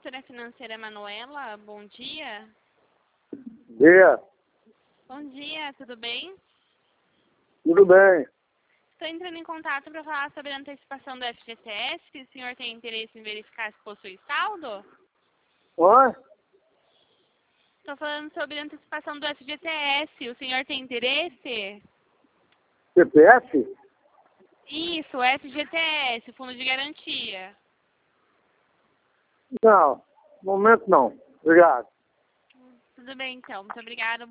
Gestora Financeira Manuela, bom dia. Dia. Bom dia, tudo bem? Tudo bem. Estou entrando em contato para falar sobre a antecipação do FGTS, que o senhor tem interesse em verificar se possui saldo? Oi? Estou falando sobre a antecipação do FGTS, o senhor tem interesse? CPF? Isso, FGTS, Fundo de Garantia. Não, no momento não. Obrigado. Tudo bem, então. Muito obrigada.